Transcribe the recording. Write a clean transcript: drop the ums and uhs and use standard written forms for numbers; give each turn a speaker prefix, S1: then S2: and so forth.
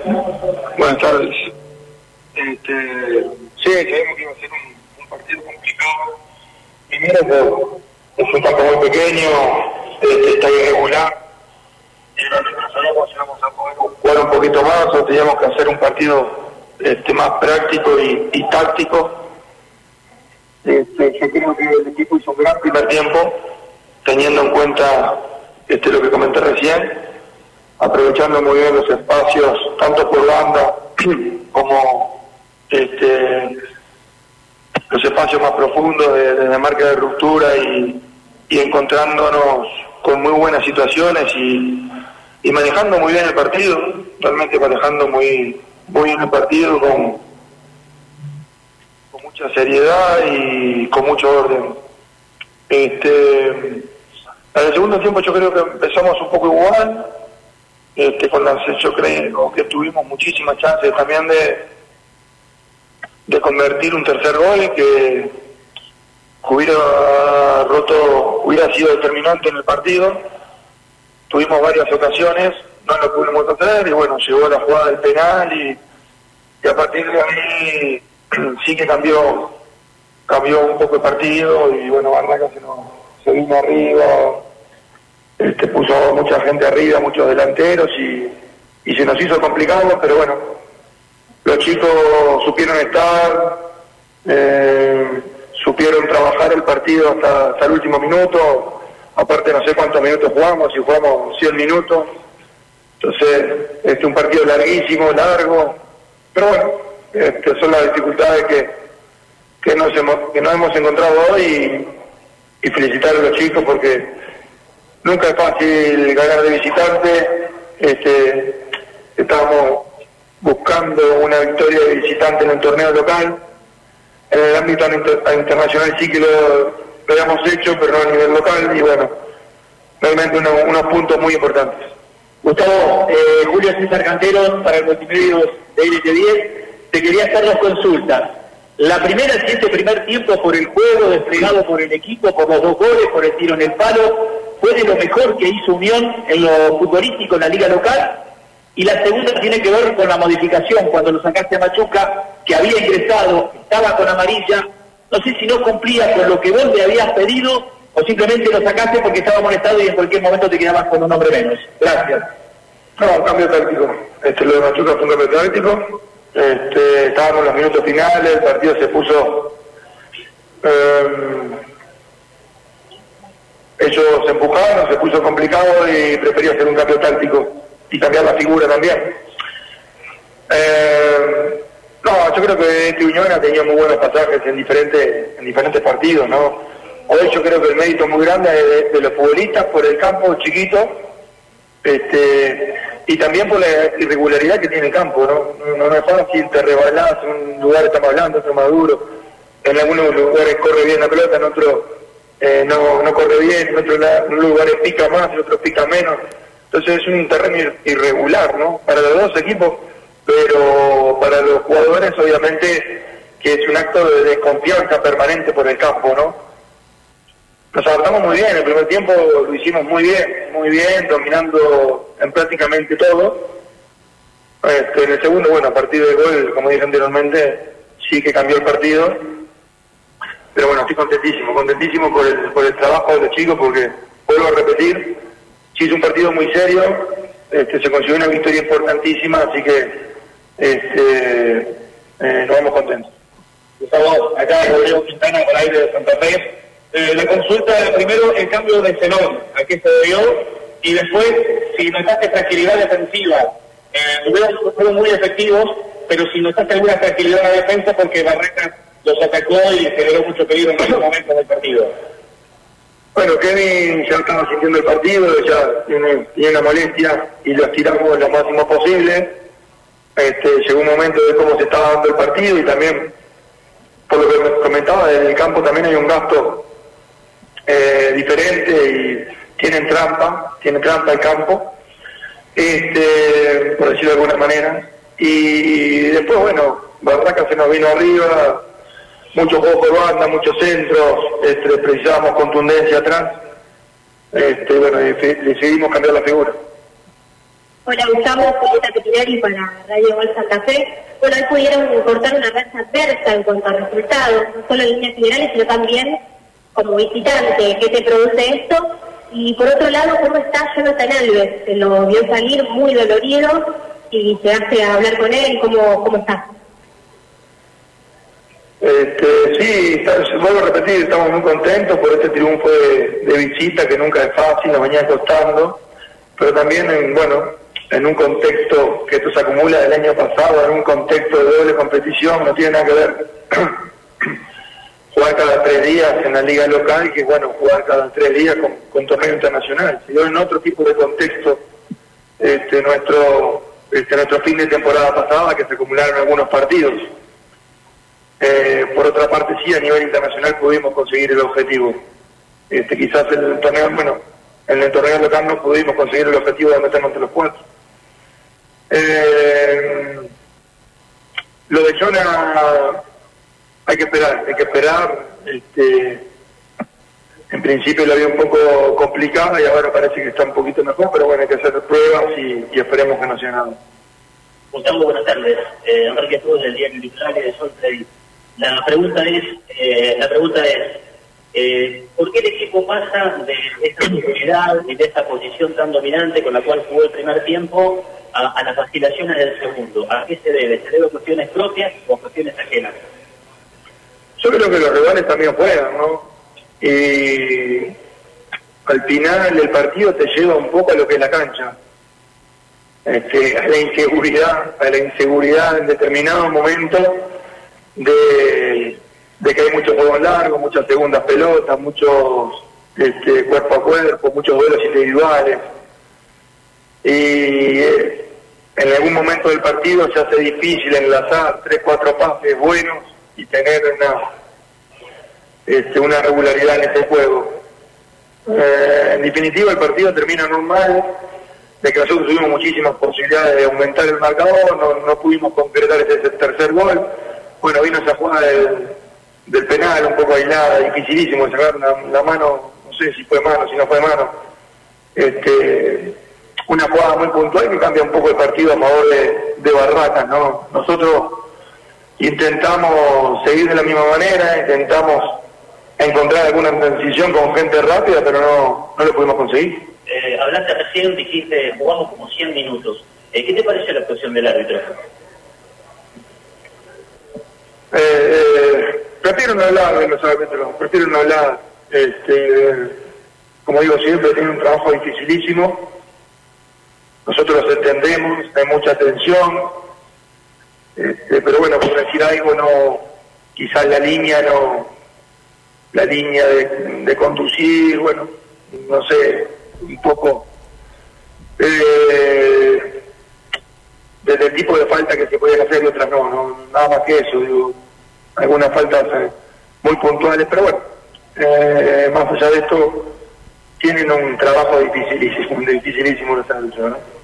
S1: Buenas tardes. Sí, sabemos que iba a ser un partido complicado. Primero es un campo muy pequeño, está irregular. No sabíamos si íbamos a poder jugar un poquito más o teníamos que hacer un partido más práctico y táctico. Yo creo que el equipo hizo un gran primer tiempo, teniendo en cuenta lo que comenté recién, aprovechando muy bien los espacios, tanto por banda como los espacios más profundos de marca de ruptura y encontrándonos con muy buenas situaciones y manejando muy bien el partido, realmente manejando muy bien el partido con mucha seriedad y con mucho orden. En el segundo tiempo yo creo que empezamos un poco igual, yo creo que tuvimos muchísimas chances también de convertir un tercer gol que hubiera sido determinante en el partido. Tuvimos varias ocasiones, no lo pudimos hacer y bueno, llegó la jugada del penal y a partir de ahí sí que cambió un poco el partido y bueno, Barraca se vino arriba, puso mucha gente arriba, muchos delanteros y se nos hizo complicado, pero bueno, los chicos supieron estar, supieron trabajar el partido hasta el último minuto. Aparte no sé cuántos minutos jugamos, si jugamos 100 minutos, entonces un partido larguísimo, largo, pero bueno, son las dificultades que nos hemos encontrado hoy y felicitar a los chicos porque nunca es fácil ganar de visitante. Estábamos buscando una victoria de visitante en el torneo local, en el ámbito internacional sí que lo habíamos hecho, pero no a nivel local, y bueno, realmente unos puntos muy importantes.
S2: Gustavo, Julio César Canteros para el Multimedios de LT10, te quería hacer dos consultas. La primera, si este primer tiempo por el juego desplegado por el equipo, por los 2 goles, por el tiro en el palo, fue de lo mejor que hizo Unión en lo futbolístico en la liga local. Y la segunda tiene que ver con la modificación, cuando lo sacaste a Machuca, que había ingresado, estaba con amarilla, no sé si no cumplía con lo que vos le habías pedido o simplemente lo sacaste porque estaba molestado y en cualquier momento te quedabas con un hombre menos. Gracias.
S1: No, un cambio táctico. Lo de Machuca fue un cambio táctico. Estábamos en los minutos finales, el partido se puso... ellos se empujaron, se puso complicado y preferí hacer un cambio táctico y cambiar la figura también. No, yo creo que Unión ha tenido muy buenos pasajes en diferentes partidos, ¿no? Hoy yo creo que el mérito muy grande es de los futbolistas por el campo chiquito, y también por la irregularidad que tiene el campo, ¿no? No es fácil, te rebalás, en un lugar está más blando, otro más duro, en algunos lugares corre bien la pelota, en otros no corre bien, en otros lugares pica más, en otros pica menos. Entonces es un terreno irregular, ¿no? Para los dos equipos, pero para los jugadores obviamente que es un acto de desconfianza permanente por el campo, ¿no? Nos adaptamos muy bien, el primer tiempo lo hicimos muy bien, dominando en prácticamente todo. En el segundo, bueno, a partir del gol, como dije anteriormente, sí que cambió el partido. Pero bueno, estoy contentísimo por el trabajo de los chicos, porque, vuelvo a repetir, sí es un partido muy serio, se consiguió una victoria importantísima, así que nos vamos contentos.
S2: Gustavo, acá Rodrigo Quintana, al aire de Santa Fe. La consulta, primero, el cambio de Zenón, ¿a qué se debió? Y después, si notaste tranquilidad defensiva, fueron muy efectivos, pero si notaste alguna tranquilidad en la defensa porque Barraca los atacó y generó mucho peligro en algunos momentos del partido.
S1: Bueno, Kevin ya estaba sintiendo el partido, ya tiene una molestia y lo estiramos lo máximo posible. Llegó un momento de cómo se estaba dando el partido y también, por lo que me comentaba, en el campo también hay un gasto diferente y tiene trampa el campo, por decirlo de alguna manera. Y después, bueno, Barraca se nos vino arriba, muchos juegos por banda, muchos centros, precisábamos contundencia atrás, bueno, decidimos cambiar la figura.
S3: Hola, Gustavo, Julieta Petinari para Radio Gol Santa Fe. Bueno, hoy pudieron cortar una racha adversa en cuanto a resultados, no solo en líneas generales, sino también como visitante. ¿Qué te produce esto? Y por otro lado, ¿cómo está Jonathan Alves? Se lo vio salir muy dolorido y llegaste a hablar con él. ¿Cómo está?
S1: Sí, vuelvo a repetir, estamos muy contentos por este triunfo de visita, que nunca es fácil, nos venía costando, pero también en un contexto que esto se acumula del año pasado, en un contexto de doble competición, no tiene nada que ver jugar cada 3 días en la liga local que jugar cada 3 días con torneo internacional. Si en otro tipo de contexto, nuestro fin de temporada pasada, que se acumularon algunos partidos. Por otra parte, sí, a nivel internacional pudimos conseguir el objetivo. Quizás en el torneo local no pudimos conseguir el objetivo de meternos entre los 4. Lo de Jonah hay que esperar. En principio lo había un poco complicado y ahora parece que está un poquito mejor, pero hay que hacer pruebas y esperemos que no sea nada.
S2: Gustavo, buenas tardes. Enrique Cruz del diario Litoral y de Sol Trade. La pregunta es, ¿por qué el equipo pasa de esta superioridad y de esta posición tan dominante con la cual jugó el primer tiempo a las vacilaciones del segundo? ¿A qué se debe? ¿Se debe a cuestiones propias o a cuestiones ajenas?
S1: Yo creo que los rivales también juegan, ¿no? Y al final el partido te lleva un poco a lo que es la cancha. A la inseguridad en determinados momentos de que hay muchos juegos largos, muchas segundas pelotas, muchos cuerpo a cuerpo, muchos duelos individuales. Y en algún momento del partido se hace difícil enlazar 3-4 pases buenos y tener una regularidad en ese juego. En definitiva, el partido termina normal, de que nosotros tuvimos muchísimas posibilidades de aumentar el marcador, no pudimos concretar ese tercer gol. Vino esa jugada del penal un poco aislada, dificilísimo sacar la mano, no sé si fue mano, si no fue mano. Una jugada muy puntual que cambia un poco el partido a favor de Barracas, ¿no? Nosotros intentamos seguir de la misma manera, intentamos encontrar alguna transición con gente rápida, pero no lo pudimos conseguir.
S2: Hablaste recién, dijiste, jugamos como 100 minutos. ¿Qué te pareció la actuación del árbitro?
S1: Prefiero no hablar de los árbitros, prefiero no hablar. Como digo siempre, tiene un trabajo dificilísimo. Nosotros los entendemos, hay mucha tensión. Pero por decir algo, quizás la línea de conducir, no sé, un poco desde el tipo de falta que se pueden hacer y otras no, nada más que eso, algunas faltas muy puntuales, pero más allá de esto, tienen un trabajo dificilísimo los árbitros, ¿no?